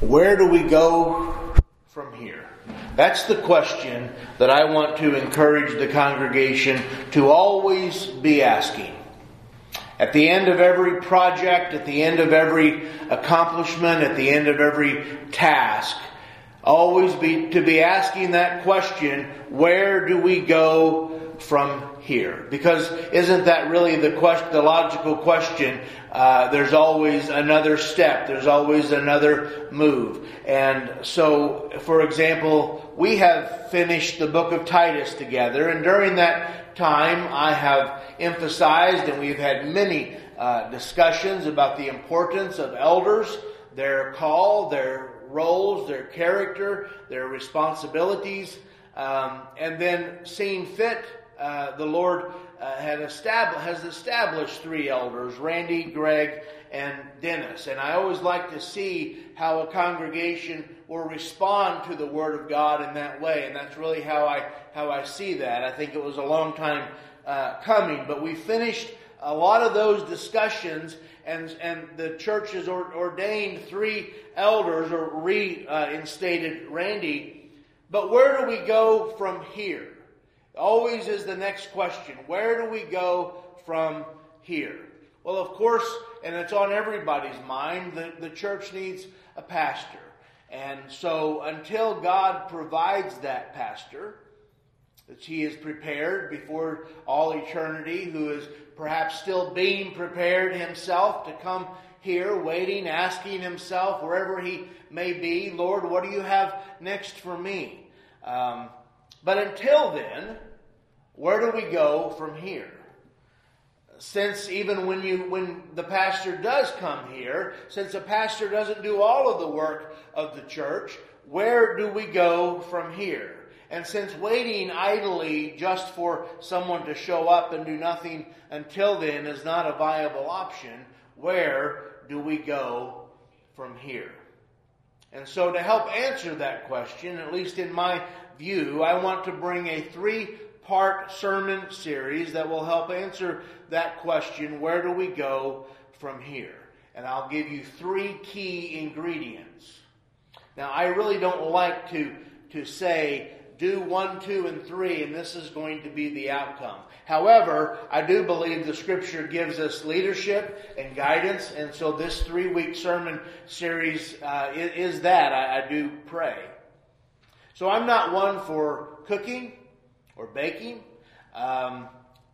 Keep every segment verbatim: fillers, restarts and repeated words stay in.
Where do we go from here? That's the question that I want to encourage the congregation to always be asking. At the end of every project, at the end of every accomplishment, at the end of every task, always be to be asking that question, where do we go from here? Because isn't that really the question, the logical question? Uh, there's always another step. There's always another move. And so, for example, we have finished the book of Titus together. And during that time, I have emphasized, and we've had many uh, discussions about the importance of elders, their call, their roles, their character, their responsibilities, um, and then seeing fit, uh, the Lord uh, had established, has established three elders, Randy, Greg, and Dennis. And I always like to see how a congregation will respond to the Word of God in that way, and that's really how I how I see that. I think it was a long time uh, coming, but we finished a lot of those discussions. And and the church has ordained three elders, or reinstated Randy. But where do we go from here? Always is the next question. Where do we go from here? Well, of course, and it's on everybody's mind, the, the church needs a pastor. And so until God provides that pastor, that He is prepared before all eternity, who is perhaps still being prepared himself to come here, waiting, asking himself wherever he may be, Lord, what do you have next for me? Um, but until then, where do we go from here? Since even when you when the pastor does come here, since the pastor doesn't do all of the work of the church, where do we go from here? And since waiting idly just for someone to show up and do nothing until then is not a viable option, where do we go from here? And so to help answer that question, at least in my view, I want to bring a three-part sermon series that will help answer that question, where do we go from here? And I'll give you three key ingredients. Now, I really don't like to, to say, do one, two, and three, and this is going to be the outcome. However, I do believe the Scripture gives us leadership and guidance, and so this three-week sermon series uh, is, is that, I, I do pray. So I'm not one for cooking or baking, um,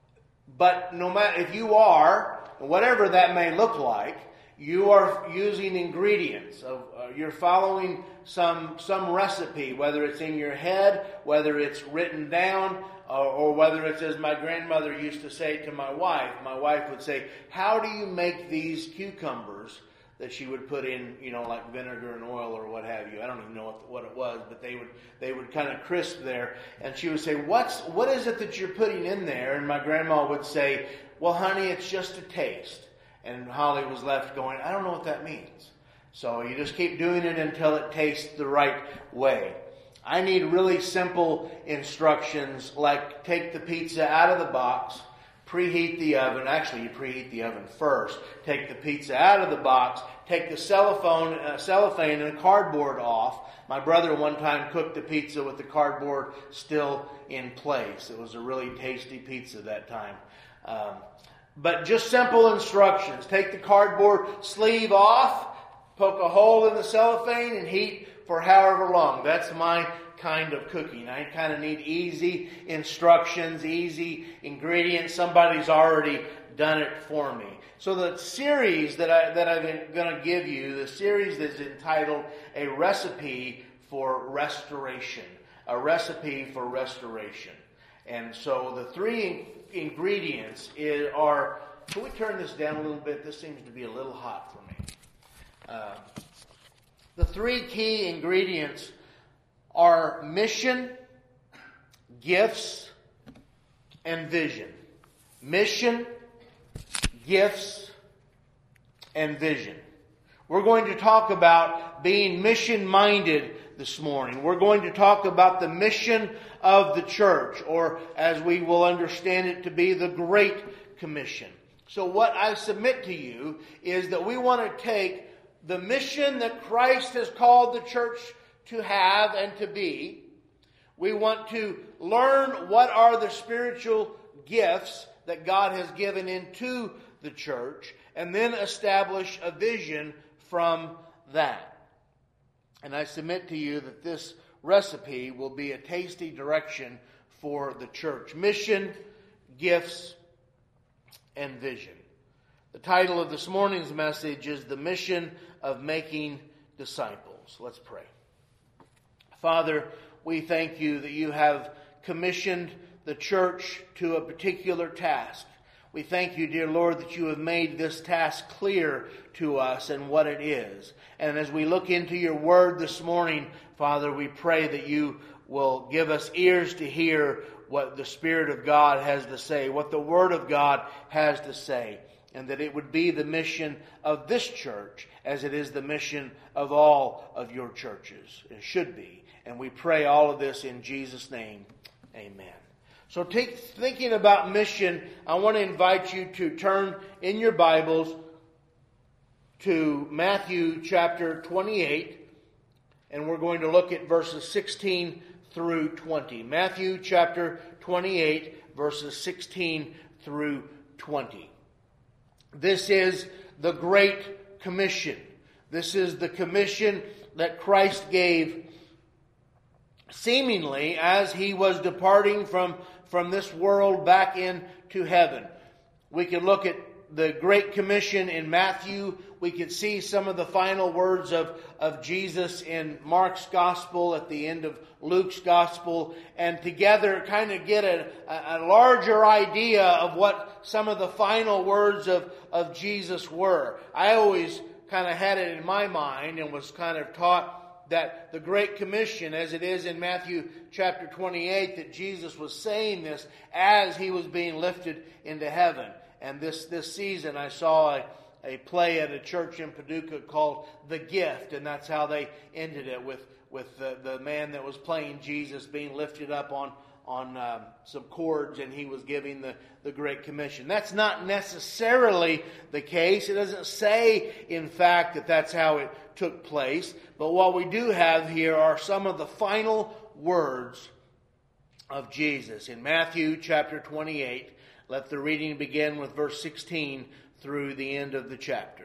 but no matter if you are, whatever that may look like, you are using ingredients. Of, uh, you're following some some recipe, whether it's in your head, whether it's written down, or, or whether it's as my grandmother used to say to my wife. My wife would say, how do you make these cucumbers that she would put in, you know, like vinegar and oil or what have you. I don't even know what, what it was, but they would they would kind of crisp there. And she would say, "What's what is it that you're putting in there?" And my grandma would say, "Well, honey, it's just a taste." And Holly was left going, "I don't know what that means." So you just keep doing it until it tastes the right way. I need really simple instructions, like take the pizza out of the box, preheat the oven. Actually, you preheat the oven first. Take the pizza out of the box. Take the cellophane, uh, cellophane and cardboard off. My brother one time cooked the pizza with the cardboard still in place. It was a really tasty pizza that time. Um, but just simple instructions. Take the cardboard sleeve off, poke a hole in the cellophane, and heat for however long. That's my kind of cooking. I kind of need easy instructions, easy ingredients. Somebody's already done it for me. So the series that, I, that I'm going to give you, the series is entitled A Recipe for Restoration. A Recipe for Restoration. And so the three ingredients is, are, can we turn this down a little bit? This seems to be a little hot for me. Uh, the three key ingredients are mission, gifts, and vision. Mission, gifts, and vision. We're going to talk about being mission-minded this morning. We're going to talk about the mission of the church, or as we will understand it to be, the Great Commission. So what I submit to you is that we want to take the mission that Christ has called the church to have and to be. We want to learn what are the spiritual gifts that God has given into the church, and then establish a vision from that. And I submit to you that this recipe will be a tasty direction for the church. Mission, gifts, and vision. The title of this morning's message is The Mission of Making Disciples. Let's pray. Father, we thank you that you have commissioned the church to a particular task. We thank you, dear Lord, that you have made this task clear to us and what it is. And as we look into your word this morning, Father, we pray that you will give us ears to hear what the Spirit of God has to say, what the Word of God has to say, and that it would be the mission of this church as it is the mission of all of your churches. It should be. And we pray all of this in Jesus' name. Amen. So take, thinking about mission, I want to invite you to turn in your Bibles to Matthew chapter twenty-eight, and we're going to look at verses sixteen through twenty. Matthew chapter twenty-eight, verses sixteen through twenty. This is the Great Commission. This is the commission that Christ gave seemingly as he was departing from, from this world back into heaven. We can look at the Great Commission in Matthew. We could see some of the final words of, of Jesus in Mark's Gospel, at the end of Luke's Gospel, and together kind of get a, a larger idea of what some of the final words of, of Jesus were. I always kind of had it in my mind and was kind of taught that the Great Commission, as it is in Matthew chapter twenty-eight, that Jesus was saying this as he was being lifted into heaven. And this, this season I saw a, a play at a church in Paducah called The Gift, and that's how they ended it, with, with the, the man that was playing Jesus being lifted up on, on um, some cords, and he was giving the, the Great Commission. That's not necessarily the case. It doesn't say, in fact, that that's how it took place. But what we do have here are some of the final words of Jesus. In Matthew chapter twenty-eight, let the reading begin with verse sixteen through the end of the chapter.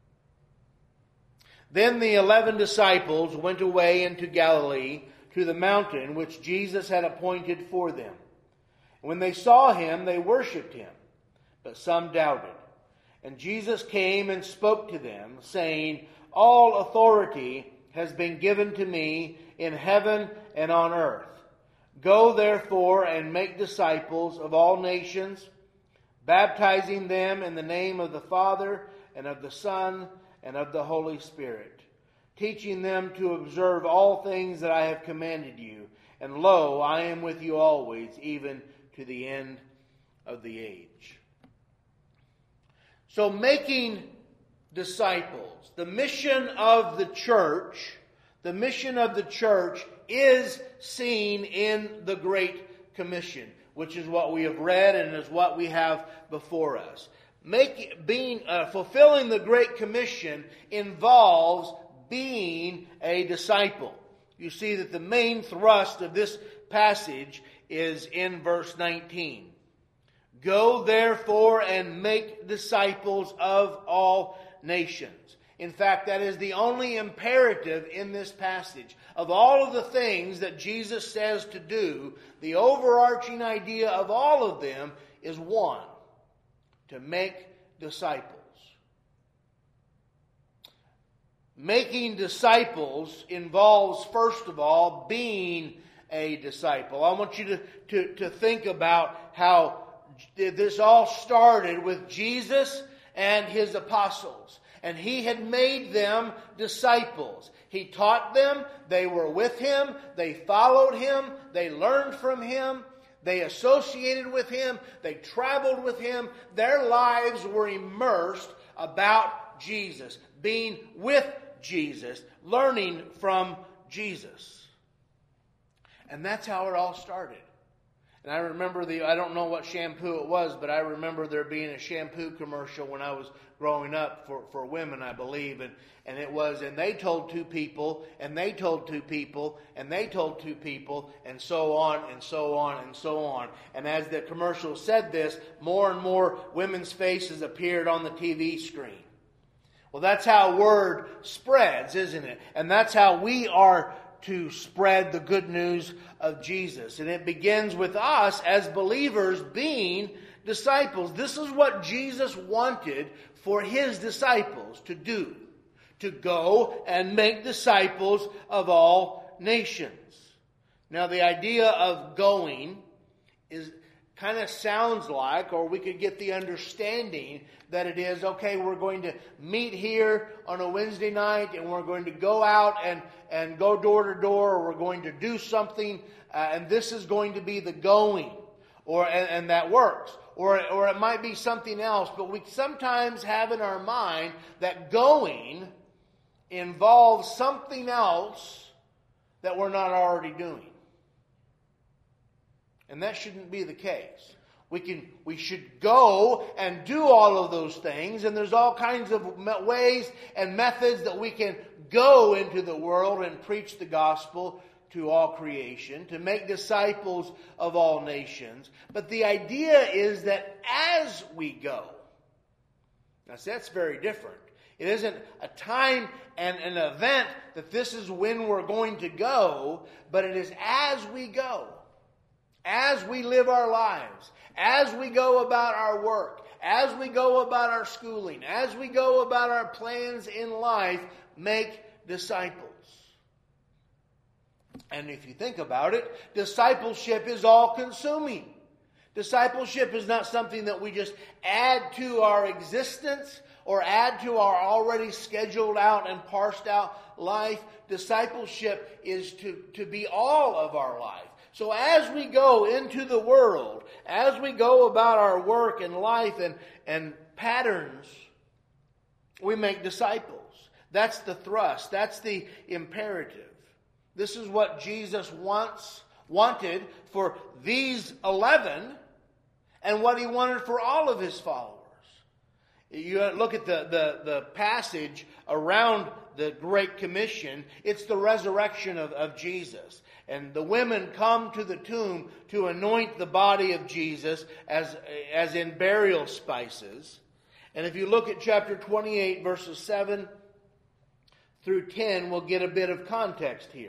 Then the eleven disciples went away into Galilee, to the mountain which Jesus had appointed for them. When they saw him, they worshipped him, but some doubted. And Jesus came and spoke to them, saying, All authority has been given to me in heaven and on earth. Go therefore and make disciples of all nations, baptizing them in the name of the Father and of the Son and of the Holy Spirit, teaching them to observe all things that I have commanded you. And lo, I am with you always, even to the end of the age. So making disciples, the mission of the church, the mission of the church is seen in the Great Commission, which is what we have read and is what we have before us. Make, being, uh, fulfilling the Great Commission involves being a disciple. You see that the main thrust of this passage is in verse nineteen. Go therefore and make disciples of all nations. In fact, that is the only imperative in this passage. Of all of the things that Jesus says to do, the overarching idea of all of them is one: to make disciples. Making disciples involves, first of all, being a disciple. I want you to, to, to think about how this all started with Jesus and his apostles. And he had made them disciples. He taught them, they were with him, they followed him, they learned from him, they associated with him, they traveled with him. Their lives were immersed about Jesus, being with Jesus, learning from Jesus. And that's how it all started. And I remember the, I don't know what shampoo it was, but I remember there being a shampoo commercial when I was growing up for, for women, I believe. And, and it was, and they told two people, and they told two people, and they told two people, and so on, and so on, and so on. And as the commercial said this, more and more women's faces appeared on the T V screen. Well, that's how word spreads, isn't it? And that's how we are to spread the good news of Jesus. And it begins with us as believers being disciples. This is what Jesus wanted for His disciples to do. To go and make disciples of all nations. Now the idea of going is kind of sounds like, or we could get the understanding that it is, okay, we're going to meet here on a Wednesday night and we're going to go out and, and go door to door, or we're going to do something uh, and this is going to be the going, or and, and that works. Or, or it might be something else, but we sometimes have in our mind that going involves something else that we're not already doing. And that shouldn't be the case. We can, we should go and do all of those things, and there's all kinds of ways and methods that we can go into the world and preach the gospel to all creation, to make disciples of all nations. But the idea is that as we go, now see, that's very different. It isn't a time and an event that this is when we're going to go, but it is as we go. As we live our lives, as we go about our work, as we go about our schooling, as we go about our plans in life, make disciples. And if you think about it, discipleship is all-consuming. Discipleship is not something that we just add to our existence or add to our already scheduled out and parsed out life. Discipleship is to, to be all of our life. So as we go into the world, as we go about our work and life and, and patterns, we make disciples. That's the thrust. That's the imperative. This is what Jesus wants, wanted for these eleven and what He wanted for all of His followers. You look at the, the, the passage around the Great Commission. It's the resurrection of, of Jesus. And the women come to the tomb to anoint the body of Jesus as, as in burial spices. And if you look at chapter twenty-eight, verses seven through ten, we'll get a bit of context here.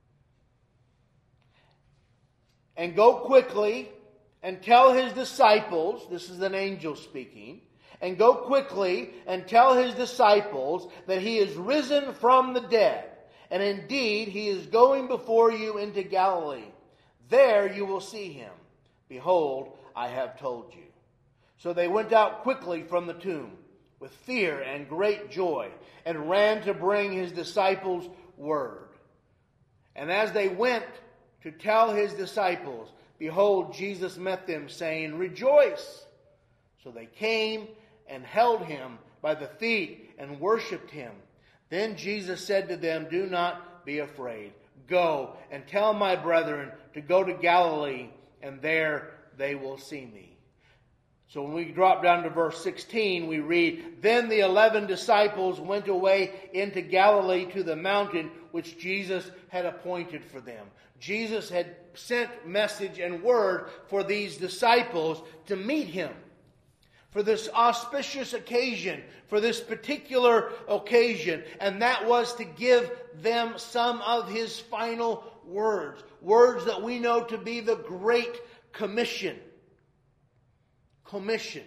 And go quickly and tell His disciples, this is an angel speaking, and go quickly and tell His disciples that He is risen from the dead. And indeed, He is going before you into Galilee. There you will see Him. Behold, I have told you. So they went out quickly from the tomb with fear and great joy, and ran to bring His disciples word. And as they went to tell His disciples, behold, Jesus met them, saying, Rejoice! So they came and held Him by the feet and worshipped Him. Then Jesus said to them, Do not be afraid. Go and tell my brethren to go to Galilee, and there they will see me. So when we drop down to verse sixteen, we read, Then the eleven disciples went away into Galilee to the mountain which Jesus had appointed for them. Jesus had sent message and word for these disciples to meet Him. For this auspicious occasion, for this particular occasion, and that was to give them some of His final words, words that we know to be the Great Commission. Commission.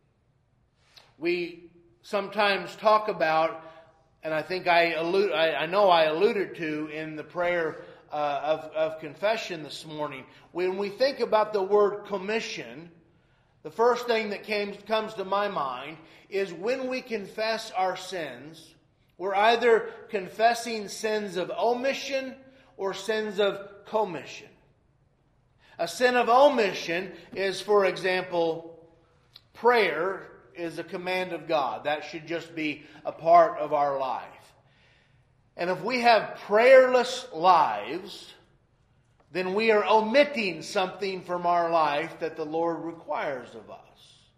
We sometimes talk about, and I think I allude, I, I know I alluded to in the prayer uh, of, of confession this morning, when we think about the word commission, the first thing that came, comes to my mind is when we confess our sins, we're either confessing sins of omission or sins of commission. A sin of omission is, for example, prayer is a command of God. That should just be a part of our life. And if we have prayerless lives, then we are omitting something from our life that the Lord requires of us.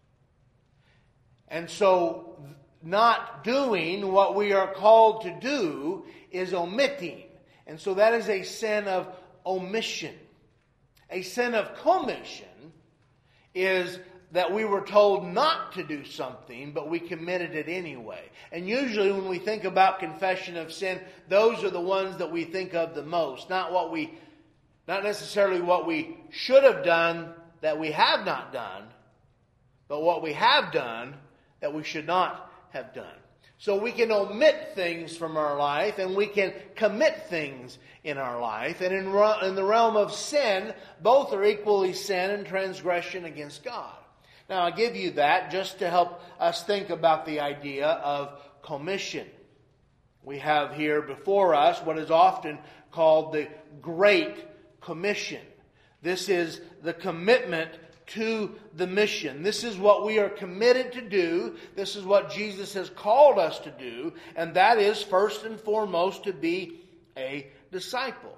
And so, not doing what we are called to do is omitting. And so that is a sin of omission. A sin of commission is that we were told not to do something, but we committed it anyway. And usually when we think about confession of sin, those are the ones that we think of the most. Not what we, not necessarily what we should have done that we have not done, but what we have done that we should not have done. So we can omit things from our life and we can commit things in our life. And in, in the realm of sin, both are equally sin and transgression against God. Now I give you that just to help us think about the idea of commission. We have here before us what is often called the Great Commission. This is the commitment to the mission. This is what we are committed to do. This is what Jesus has called us to do. And that is first and foremost to be a disciple.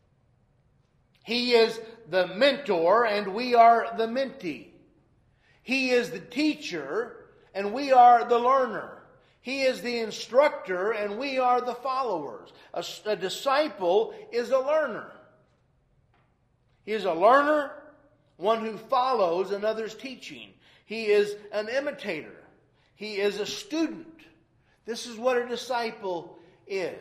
He is the mentor and we are the mentee. He is the teacher and we are the learner. He is the instructor and we are the followers. A, a disciple is a learner. He is a learner, one who follows another's teaching. He is an imitator. He is a student. This is what a disciple is.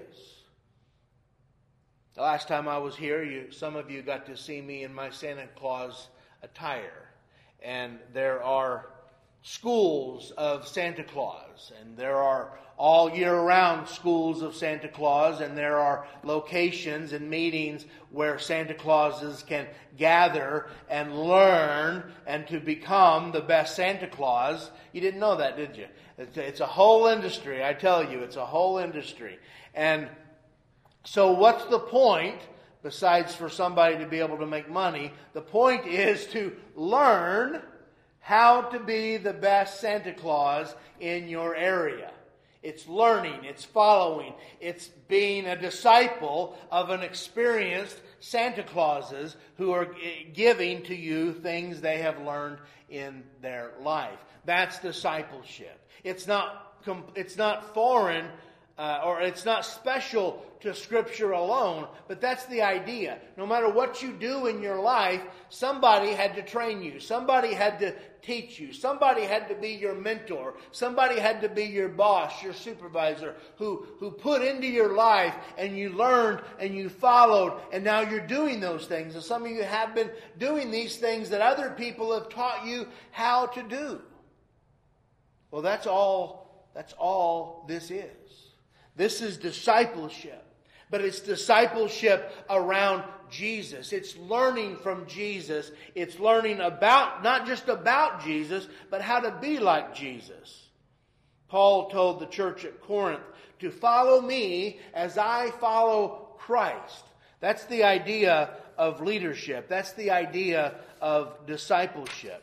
The last time I was here, you, some of you got to see me in my Santa Claus attire. And there are schools of Santa Claus, and there are all year round schools of Santa Claus, and there are locations and meetings where Santa Clauses can gather and learn and to become the best Santa Claus. You didn't know that, did you? It's a whole industry, I tell you, it's a whole industry. And so what's the point? Besides for somebody to be able to make money, the point is to learn how to be the best Santa Claus in your area. It's learning, it's following, it's being a disciple of an experienced Santa Clauses who are giving to you things they have learned in their life. That's discipleship. It's not, it's not foreign Uh, or it's not special to Scripture alone, but that's the idea. No matter what you do in your life, somebody had to train you. Somebody had to teach you. Somebody had to be your mentor. Somebody had to be your boss, your supervisor, who, who put into your life and you learned and you followed, and now you're doing those things. And some of you have been doing these things that other people have taught you how to do. Well, that's all, that's all this is. This is discipleship, but it's discipleship around Jesus. It's learning from Jesus. It's learning about, not just about Jesus, but how to be like Jesus. Paul told the church at Corinth to follow me as I follow Christ. That's the idea of leadership. That's the idea of discipleship.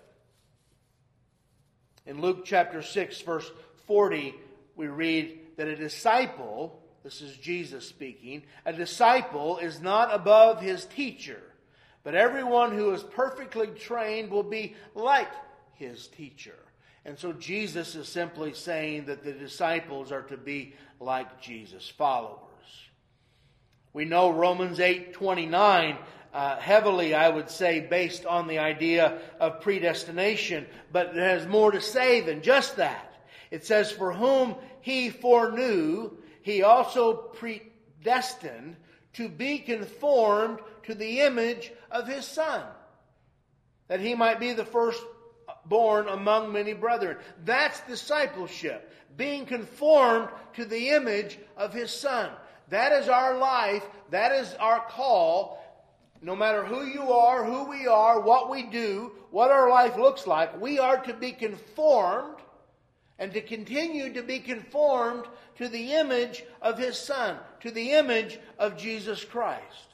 In Luke chapter six, verse forty, we read that a disciple, this is Jesus speaking, a disciple is not above his teacher, but everyone who is perfectly trained will be like his teacher. And so Jesus is simply saying that the disciples are to be like Jesus, followers. We know Romans eight twenty-nine, uh, heavily, I would say, based on the idea of predestination, but it has more to say than just that. It says, for whom he foreknew, he also predestined to be conformed to the image of his Son, that he might be the firstborn among many brethren. That's discipleship, being conformed to the image of his Son. That is our life. That is our call. No matter who you are, who we are, what we do, what our life looks like, we are to be conformed and to continue to be conformed to the image of his Son, to the image of Jesus Christ.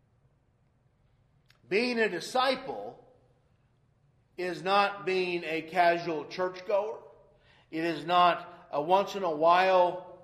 Being a disciple is not being a casual churchgoer. It is not a once in a while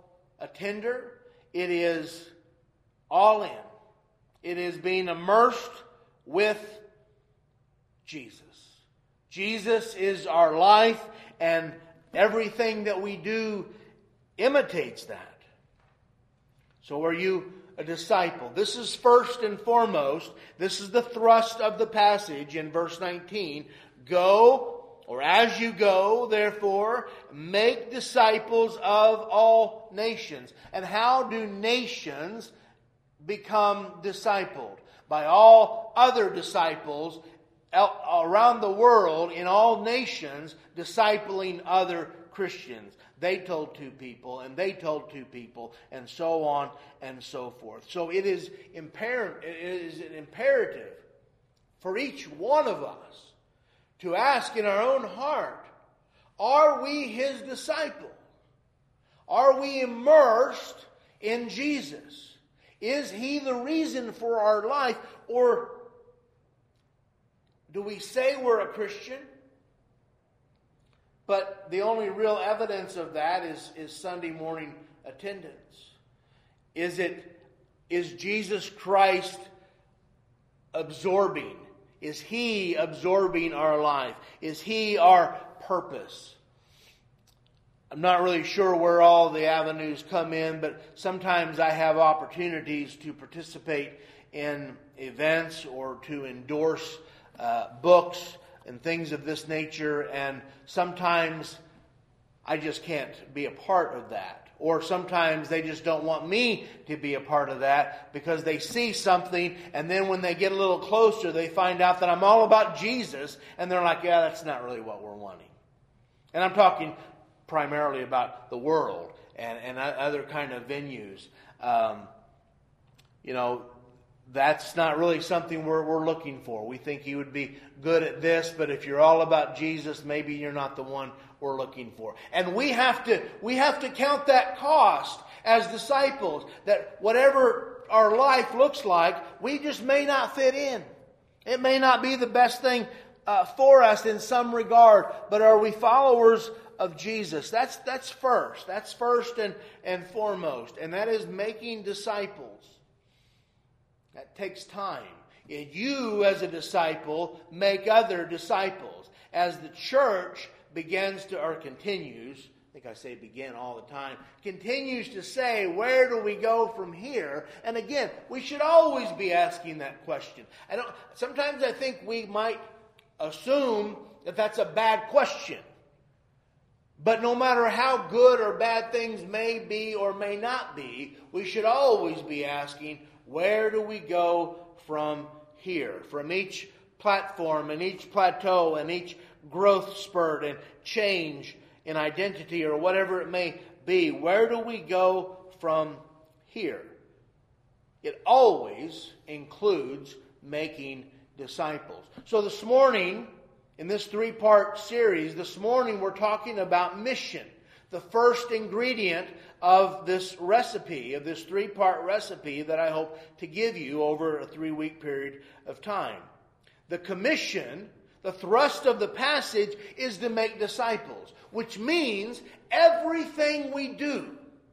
attender. It is all in. It is being immersed with Jesus. Jesus is our life, and everything that we do imitates that. So are you a disciple? This is first and foremost. This is the thrust of the passage in verse nineteen. Go, or as you go, therefore, make disciples of all nations. And how do nations become discipled? By all other disciples around the world, in all nations, discipling other Christians. They told two people, and they told two people, and so on and so forth. So it is imper- it is an imperative for each one of us to ask in our own heart, are we His disciple? Are we immersed in Jesus? Is He the reason for our life? Or do we say we're a Christian, but the only real evidence of that is, is Sunday morning attendance? Is it, is Jesus Christ absorbing? Is He absorbing our life? Is He our purpose? I'm not really sure where all the avenues come in, but sometimes I have opportunities to participate in events or to endorse uh, books and things of this nature, and sometimes I just can't be a part of that. Or sometimes they just don't want me to be a part of that because they see something, and then when they get a little closer, they find out that I'm all about Jesus, and they're like, yeah, that's not really what we're wanting. And I'm talking primarily about the world and, and other kind of venues. Um, you know, that's not really something we're, we're looking for. We think you would be good at this, but if you're all about Jesus, maybe you're not the one we're looking for. And we have to we have to count that cost as disciples, that whatever our life looks like, we just may not fit in. It may not be the best thing uh, for us in some regard, but are we followers of Jesus? That's that's first. That's first and, and foremost. And that is making disciples. That takes time. And you, as a disciple, make other disciples. As the church begins to, or continues, I think I say begin all the time, continues to say, where do we go from here? And again, we should always be asking that question. I don't. Sometimes I think we might assume that that's a bad question. But no matter how good or bad things may be or may not be, we should always be asking, where do we go from here? From each platform and each plateau and each growth spurt and change in identity or whatever it may be, where do we go from here? It always includes making disciples. So this morning, in this three-part series, this morning we're talking about mission. The first ingredient of this recipe, of this three-part recipe that I hope to give you over a three-week period of time. The commission, the thrust of the passage, is to make disciples, which means everything we do,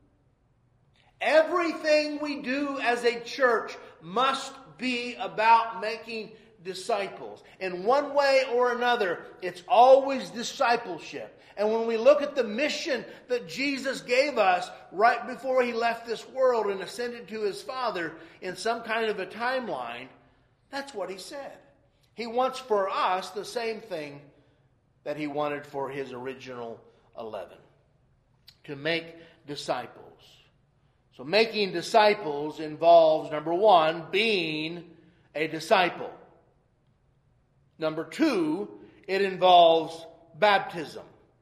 everything we do as a church must be about making disciples. In one way or another, it's always discipleship. And when we look at the mission that Jesus gave us right before He left this world and ascended to His Father in some kind of a timeline, that's what He said. He wants for us the same thing that He wanted for His original eleven. To make disciples. So making disciples involves, number one, being a disciple. Number two, it involves baptism.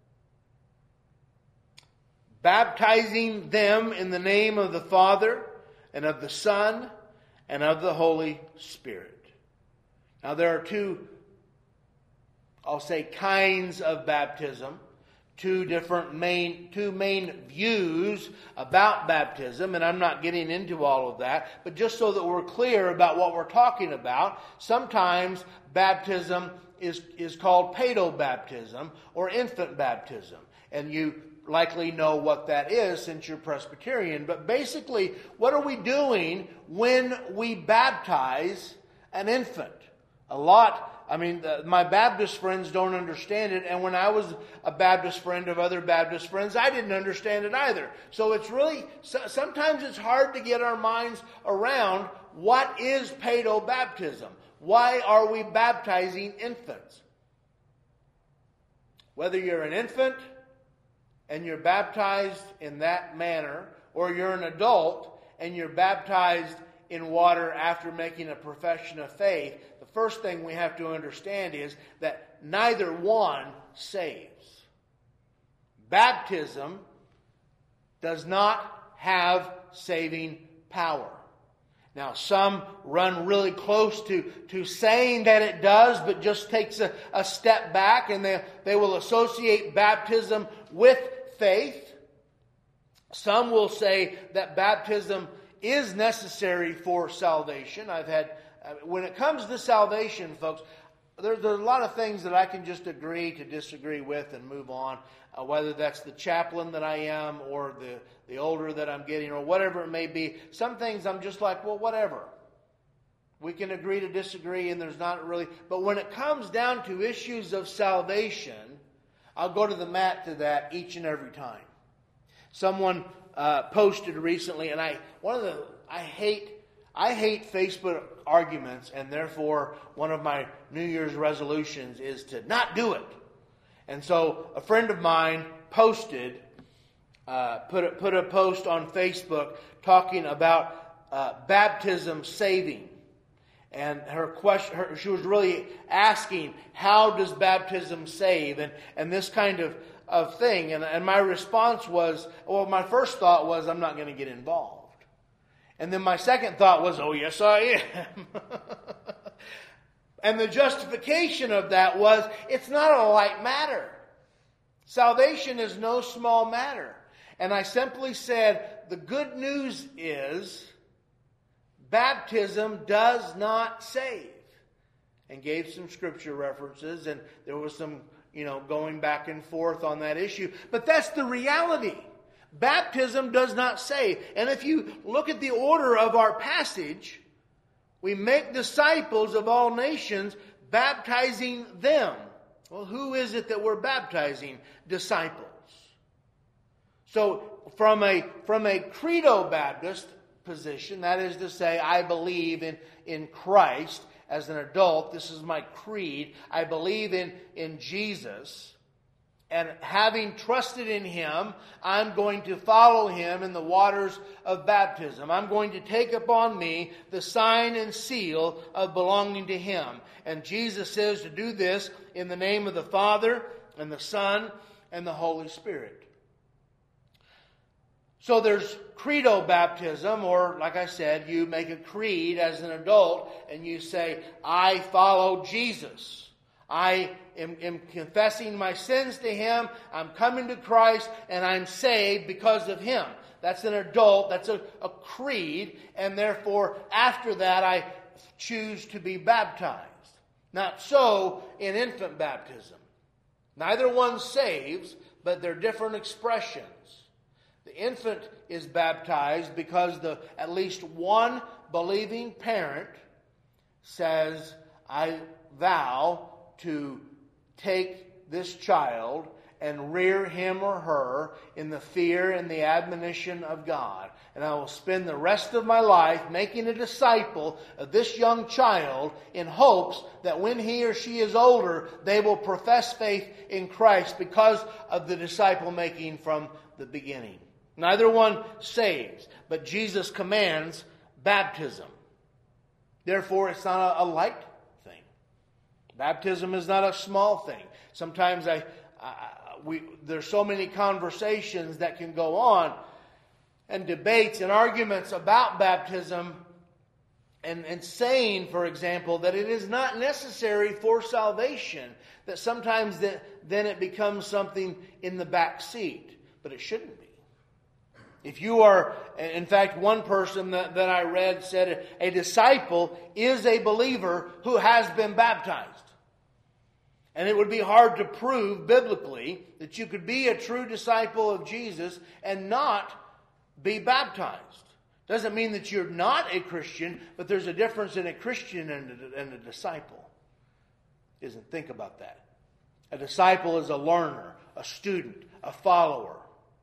Baptizing them in the name of the Father and of the Son and of the Holy Spirit. Now there are two, I'll say, kinds of baptism. Two different main, two main views about baptism, and I'm not getting into all of that, but just so that we're clear about what we're talking about, sometimes baptism is, is called paedobaptism or infant baptism. And you likely know what that is since you're Presbyterian. But basically, what are we doing when we baptize an infant? A lot, I mean, the, my Baptist friends don't understand it, and when I was a Baptist friend of other Baptist friends, I didn't understand it either. So it's really, so, sometimes it's hard to get our minds around what is paedobaptism. Why are we baptizing infants? Whether you're an infant and you're baptized in that manner, or you're an adult and you're baptized in water after making a profession of faith, the first thing we have to understand is that neither one saves. Baptism does not have saving power. Now, some run really close to, to saying that it does, but just takes a, a step back, and they, they will associate baptism with faith. Some will say that baptism is necessary for salvation. I've had, when it comes to salvation, folks, there, there's a lot of things that I can just agree to disagree with and move on, uh, whether that's the chaplain that I am or the, the older that I'm getting or whatever it may be. Some things I'm just like, well, whatever. We can agree to disagree, and there's not really... But when it comes down to issues of salvation, I'll go to the mat to that each and every time. Someone uh, posted recently, and I one of the I hate I hate Facebook arguments, and therefore one of my New Year's resolutions is to not do it. And so a friend of mine posted uh, put a, put a post on Facebook talking about uh, baptism saving, and her question her, she was really asking, how does baptism save, and and this kind of. of thing. And, and my response was, well, my first thought was, I'm not going to get involved. And then my second thought was, oh, yes, I am. And the justification of that was, it's not a light matter. Salvation is no small matter. And I simply said, the good news is, baptism does not save. And gave some scripture references, and there was some you know, going back and forth on that issue. But that's the reality. Baptism does not save. And if you look at the order of our passage, we make disciples of all nations, baptizing them. Well, who is it that we're baptizing? Disciples. So from a, from a credo Baptist position, that is to say, I believe in, in Christ. As an adult, this is my creed. I believe in, in Jesus. And having trusted in Him, I'm going to follow Him in the waters of baptism. I'm going to take upon me the sign and seal of belonging to Him. And Jesus says to do this in the name of the Father and the Son and the Holy Spirit. So there's credo baptism, or like I said, you make a creed as an adult and you say, I follow Jesus. I am, am confessing my sins to Him. I'm coming to Christ and I'm saved because of Him. That's an adult. That's a, a creed. And therefore, after that, I choose to be baptized. Not so in infant baptism. Neither one saves, but they're different expressions. The infant is baptized because the at least one believing parent says, I vow to take this child and rear him or her in the fear and the admonition of God. And I will spend the rest of my life making a disciple of this young child in hopes that when he or she is older, they will profess faith in Christ because of the disciple making from the beginning. Neither one saves, but Jesus commands baptism. Therefore, it's not a, a light thing. Baptism is not a small thing. Sometimes I, I we there's so many conversations that can go on, and debates and arguments about baptism, and, and saying, for example, that it is not necessary for salvation, that sometimes that, then it becomes something in the back seat, but it shouldn't be. If you are, in fact, one person that, that I read said a disciple is a believer who has been baptized. And it would be hard to prove biblically that you could be a true disciple of Jesus and not be baptized. Doesn't mean that you're not a Christian, but there's a difference in a Christian and a, and a disciple. isn't. Think about that. A disciple is a learner, a student, a follower.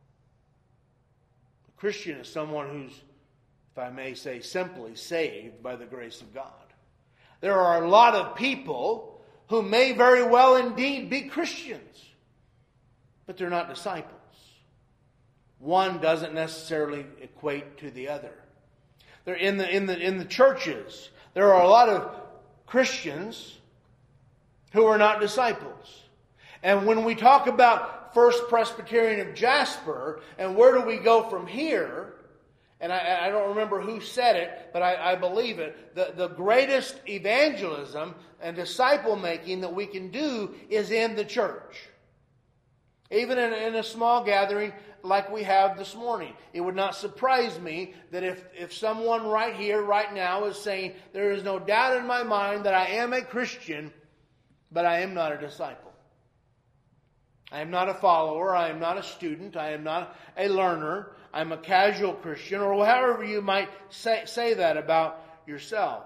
A Christian is someone who's, if I may say simply, saved by the grace of God. There are a lot of people who may very well indeed be Christians, but they're not disciples. One doesn't necessarily equate to the other. They're in the in the in the churches. There are a lot of Christians who are not disciples. And when we talk about First Presbyterian of Jasper, and where do we go from here? And I, I don't remember who said it, but I, I believe it. The, the greatest evangelism and disciple making that we can do is in the church. Even in, in a small gathering like we have this morning. It would not surprise me that if, if someone right here, right now is saying, there is no doubt in my mind that I am a Christian, but I am not a disciple. I am not a follower. I am not a student. I am not a learner. I'm a casual Christian, or however you might say, say that about yourself.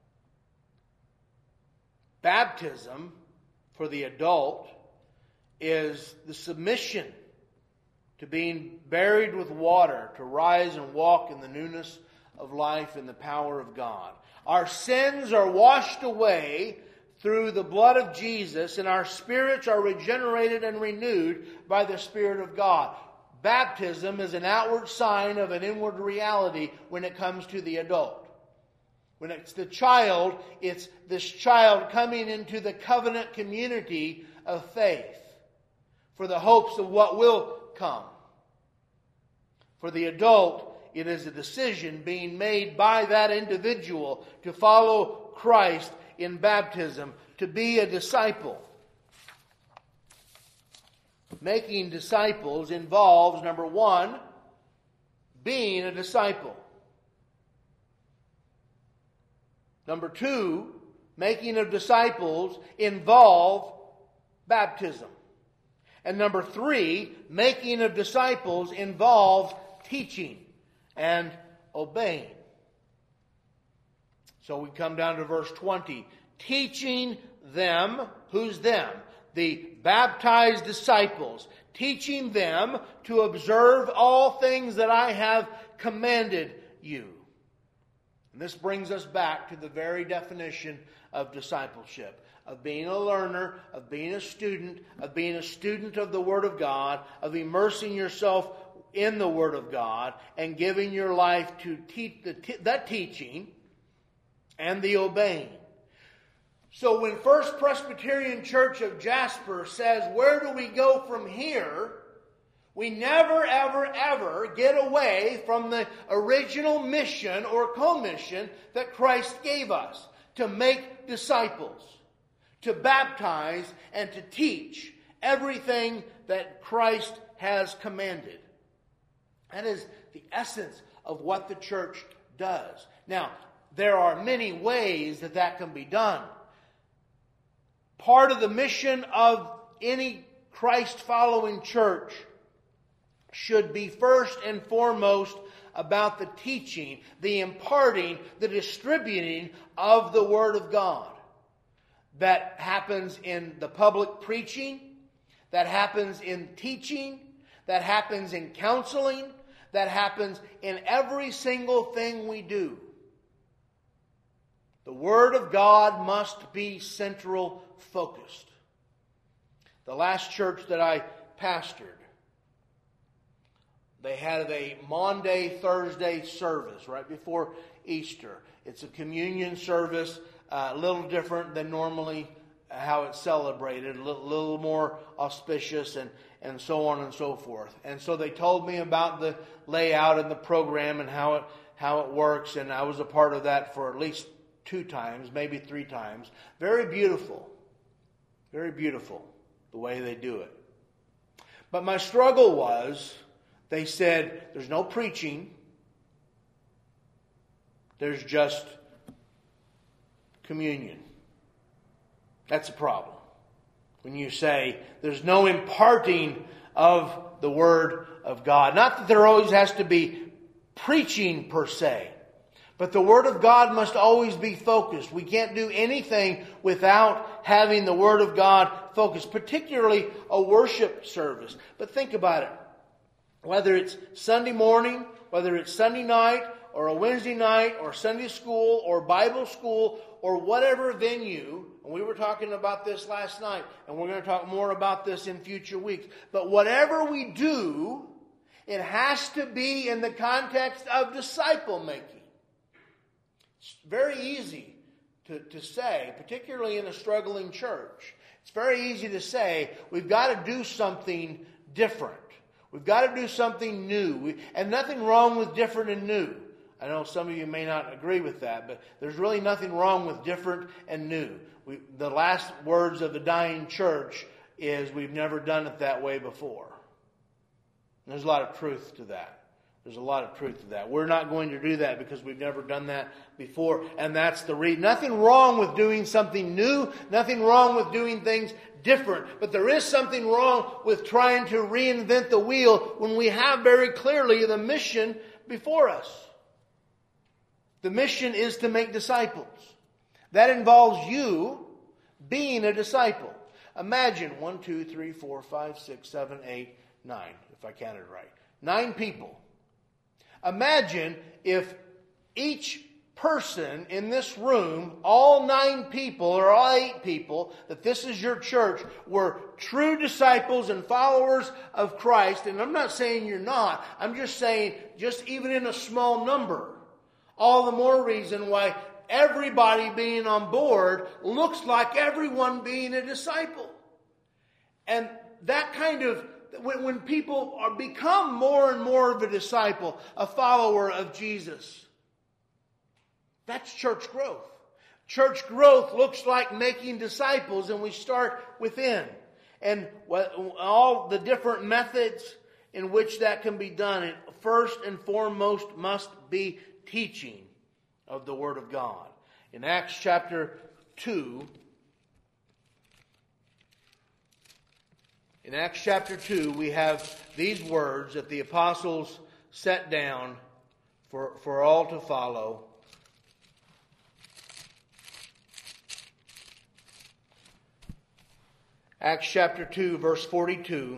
Baptism for the adult is the submission to being buried with water, to rise and walk in the newness of life in the power of God. Our sins are washed away through the blood of Jesus, and our spirits are regenerated and renewed by the Spirit of God. Baptism is an outward sign of an inward reality when it comes to the adult. When it's the child, it's this child coming into the covenant community of faith for the hopes of what will come. For the adult, it is a decision being made by that individual to follow Christ in baptism, to be a disciple. Making disciples involves, number one, being a disciple. Number two, making of disciples involve baptism. And number three, making of disciples involves teaching and obeying. So we come down to verse twenty. Teaching them, who's them? The baptized disciples. Teaching them to observe all things that I have commanded you. And this brings us back to the very definition of discipleship. Of being a learner, of being a student, of being a student of the Word of God, of immersing yourself in the Word of God, and giving your life to teach the, that teaching and the obeying. So when First Presbyterian Church of Jasper says, where do we go from here? We never, ever, ever get away from the original mission or commission that Christ gave us. To make disciples. To baptize and to teach everything that Christ has commanded. That is the essence of what the church does. Now, there are many ways that that can be done. Part of the mission of any Christ-following church should be first and foremost about the teaching, the imparting, the distributing of the Word of God. That happens in the public preaching, that happens in teaching, that happens in counseling, that happens in every single thing we do. The Word of God must be central focused. The last church that I pastored, they had a Maundy Thursday service right before Easter. It's a communion service, uh, a little different than normally how it's celebrated, a little, little more auspicious and, and so on and so forth. And so they told me about the layout and the program and how it, how it works, and I was a part of that for at least two times, maybe three times. Very beautiful. Very beautiful, the way they do it. But my struggle was, they said, there's no preaching. There's just communion. That's a problem. When you say there's no imparting of the Word of God. Not that there always has to be preaching per se. But the Word of God must always be focused. We can't do anything without having the Word of God focused, particularly a worship service. But think about it. Whether it's Sunday morning, whether it's Sunday night, or a Wednesday night, or Sunday school, or Bible school, or whatever venue, and we were talking about this last night, and we're going to talk more about this in future weeks. But whatever we do, it has to be in the context of disciple making. It's very easy to, to say, particularly in a struggling church, it's very easy to say, we've got to do something different. We've got to do something new. We, and nothing wrong with different and new. I know some of you may not agree with that, but there's really nothing wrong with different and new. We, the last words of the dying church is, we've never done it that way before. And there's a lot of truth to that. There's a lot of truth to that. We're not going to do that because we've never done that before. And that's the reason. Nothing wrong with doing something new. Nothing wrong with doing things different. But there is something wrong with trying to reinvent the wheel when we have very clearly the mission before us. The mission is to make disciples. That involves you being a disciple. Imagine one, two, three, four, five, six, seven, eight, nine, if I counted right. Nine people. Imagine if each person in this room, all nine people or all eight people, that this is your church, were true disciples and followers of Christ. And I'm not saying you're not. I'm just saying, just even in a small number, all the more reason why everybody being on board looks like everyone being a disciple. And that kind of, when, when people are become more and more of a disciple, a follower of Jesus, that's church growth. Church growth looks like making disciples, and we start within. And all the different methods in which that can be done, it first and foremost must be teaching of the Word of God. In Acts chapter two, in Acts chapter two, we have these words that the apostles set down for, for all to follow. Acts chapter two, verse forty-two.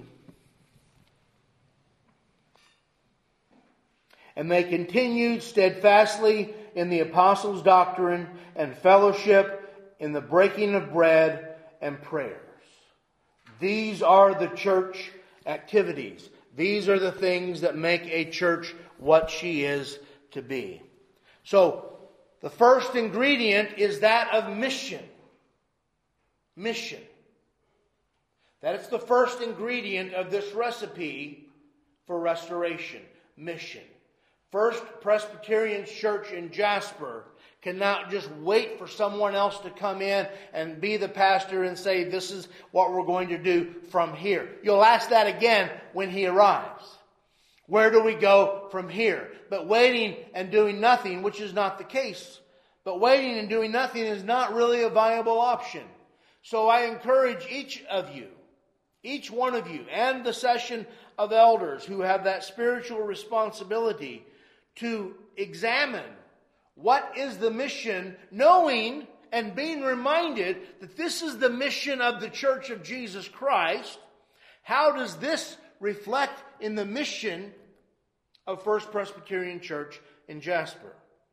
And they continued steadfastly in the apostles' doctrine and fellowship, in the breaking of bread and prayers. These are the church activities. These are the things that make a church what she is to be. So, the first ingredient is that of mission. Mission. That is the first ingredient of this recipe for restoration. Mission. First Presbyterian Church in Jasper cannot just wait for someone else to come in and be the pastor and say, this is what we're going to do from here. You'll ask that again when he arrives. Where do we go from here? But waiting and doing nothing, which is not the case. But waiting and doing nothing is not really a viable option. So I encourage each of you, each one of you, and the session of elders who have that spiritual responsibility to examine what is the mission, knowing and being reminded that this is the mission of the Church of Jesus Christ. How does this reflect in the mission of First Presbyterian Church in Jasper?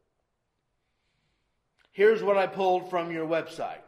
Here's what I pulled from your website.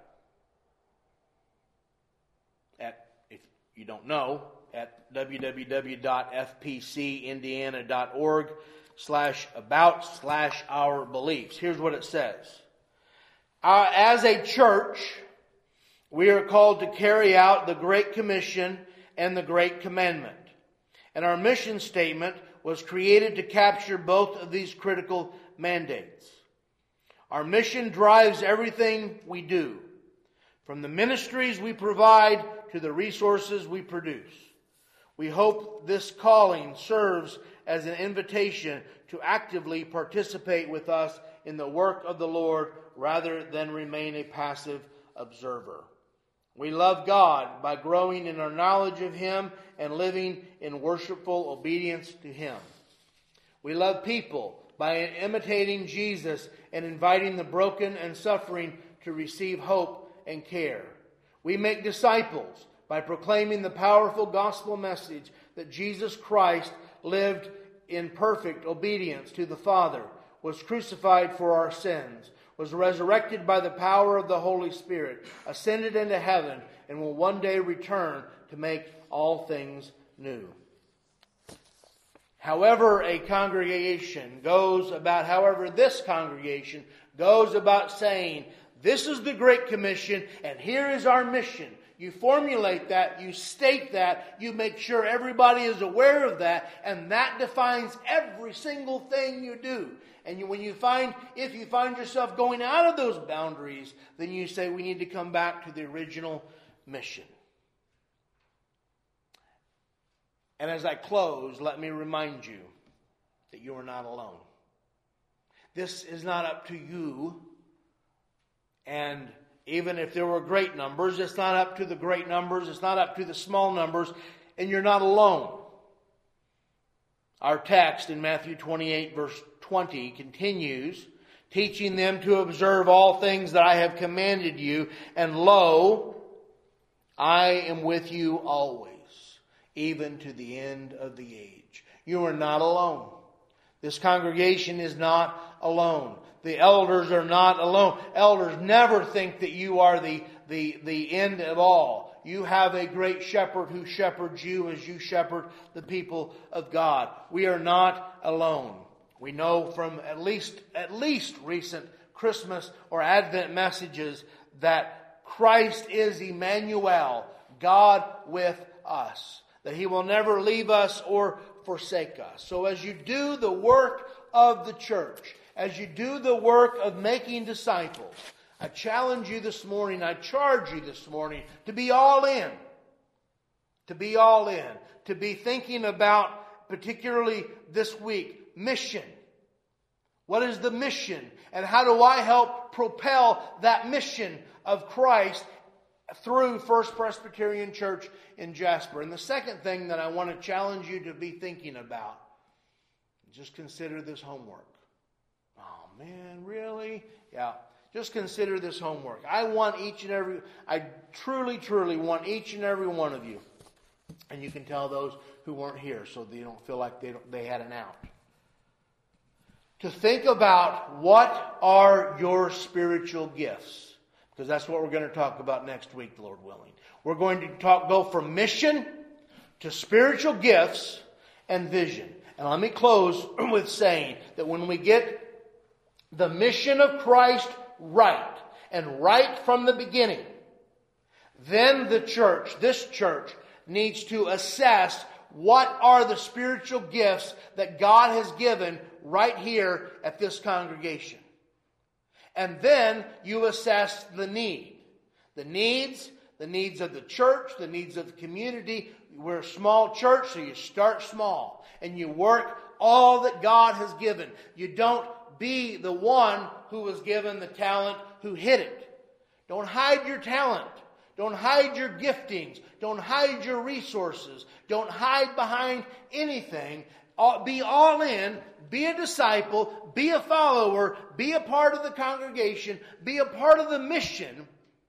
At, if you don't know, at w w w dot f p c indiana dot org slash about slash our beliefs. Here's what it says. Uh, as a church, we are called to carry out the Great Commission and the Great Commandment. And our mission statement was created to capture both of these critical mandates. Our mission drives everything we do, from the ministries we provide to the resources we produce. We hope this calling serves as an invitation to actively participate with us in the work of the Lord rather than remain a passive observer. We love God by growing in our knowledge of Him and living in worshipful obedience to Him. We love people by imitating Jesus and inviting the broken and suffering to receive hope and care. We make disciples by proclaiming the powerful gospel message that Jesus Christ lived in perfect obedience to the Father, was crucified for our sins, was resurrected by the power of the Holy Spirit, ascended into heaven, and will one day return to make all things new. However a congregation goes about, however this congregation goes about saying, this is the Great Commission and here is our mission. You formulate that, you state that, you make sure everybody is aware of that, and that defines every single thing you do. And you, when you find, if you find yourself going out of those boundaries, then you say we need to come back to the original mission. And as I close, let me remind you that you are not alone. This is not up to you. And even if there were great numbers, it's not up to the great numbers. It's not up to the small numbers. And you're not alone. Our text in Matthew twenty-eight verse twenty continues, teaching them to observe all things that I have commanded you. And lo, I am with you always, even to the end of the age. You are not alone. This congregation is not alone. The elders are not alone. Elders never think that you are the, the, the end of all. You have a great shepherd who shepherds you as you shepherd the people of God. We are not alone. We know from at least, at least recent Christmas or Advent messages that Christ is Emmanuel, God with us. That He will never leave us or forsake us. So as you do the work of the church, as you do the work of making disciples, I challenge you this morning, I charge you this morning to be all in. To be all in. To be thinking about, particularly this week, mission. What is the mission? And how do I help propel that mission of Christ through First Presbyterian Church in Jasper? And the second thing that I want to challenge you to be thinking about, just consider this homework. Oh man, really? Yeah. Just consider this homework. I want each and every, I truly, truly want each and every one of you. And you can tell those who weren't here so they don't feel like they don't, they had an out. To think about what are your spiritual gifts. Because that's what we're going to talk about next week, Lord willing. We're going to talk, go from mission to spiritual gifts and vision. And let me close with saying that when we get the mission of Christ right, and right from the beginning, then the church, this church, needs to assess what are the spiritual gifts that God has given right here at this congregation. And then you assess the need. The needs, the needs of the church, the needs of the community. We're a small church, so you start small. And you work all that God has given. You don't be the one who was given the talent who hid it. Don't hide your talent. Don't hide your giftings. Don't hide your resources. Don't hide behind anything. Be all in. Be a disciple. Be a follower. Be a part of the congregation. Be a part of the mission.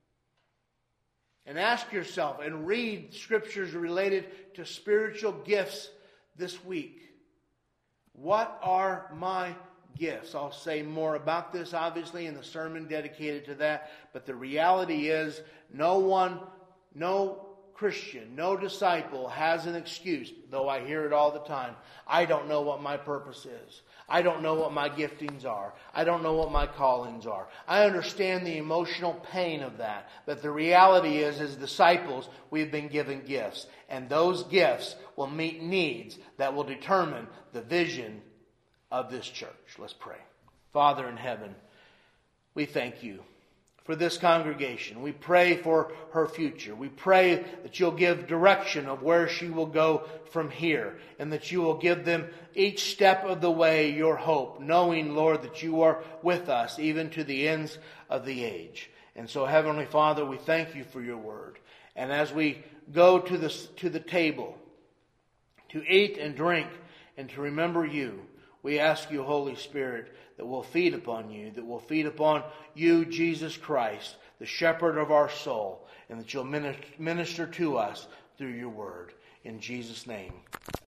And ask yourself and read scriptures related to spiritual gifts this week. What are my gifts? I'll say more about this, obviously, in the sermon dedicated to that. But the reality is, no one, no Christian, no disciple has an excuse, though I hear it all the time. I don't know what my purpose is. I don't know what my giftings are. I don't know what my callings are. I understand the emotional pain of that. But the reality is, as disciples, we've been given gifts. And those gifts will meet needs that will determine the vision of this church. Let's pray. Father in heaven, we thank you for this congregation. We pray for her future. We pray that you'll give direction of where she will go from here, and that you will give them each step of the way your hope, knowing, Lord, that you are with us even to the ends of the age. And so, Heavenly Father, we thank you for your word. And as we go to the, to the table to eat and drink and to remember you, We ask you, Holy Spirit, that will feed upon you, that will feed upon you, Jesus Christ, the shepherd of our soul, and that you'll minister to us through your word. In Jesus' name.